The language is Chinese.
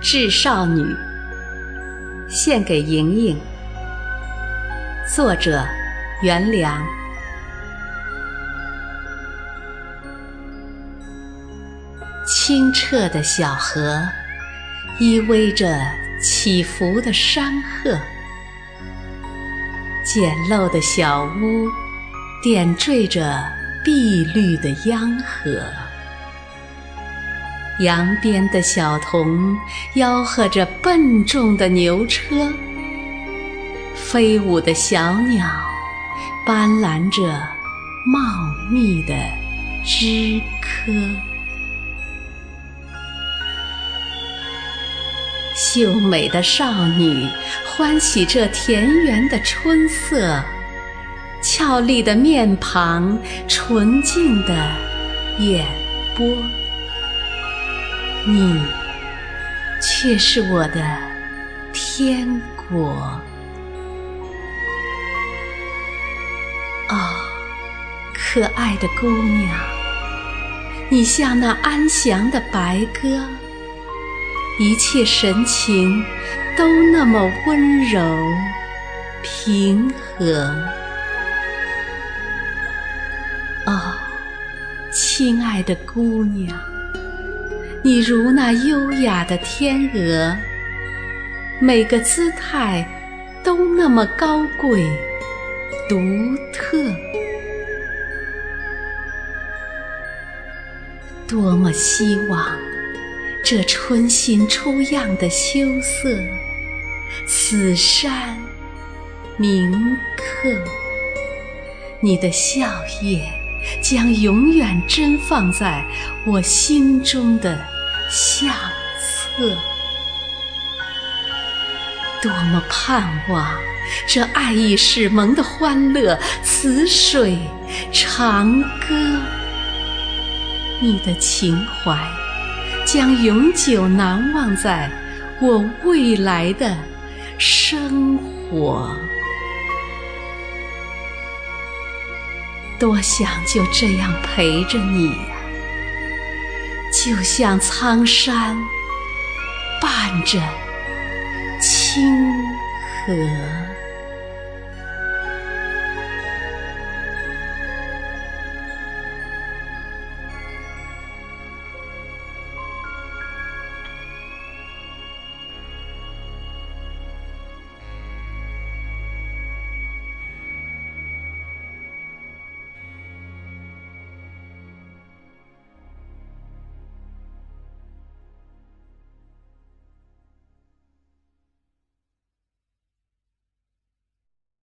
致少女》，献给莹莹。作者袁良。清澈的小河依偎着起伏的山壑，简陋的小屋点缀着碧绿的央河，扬鞭的小童吆喝着笨重的牛车，飞舞的小鸟斑斓着茂密的枝柯。秀美的少女欢喜这田园的春色，俏丽的面庞，纯净的眼波，你却是我的天国。哦，可爱的姑娘，你像那安详的白鸽，一切神情都那么温柔平和。哦，亲爱的姑娘，你如那优雅的天鹅，每个姿态都那么高贵独特。多么希望这春心初漾的羞涩，此山铭刻，你的笑靥将永远珍放在我心中的相册。多么盼望这爱意始萌的欢乐，此水长歌，你的情怀将永久难忘在我未来的生活。多想就这样陪着你呀，就像苍山伴着清河。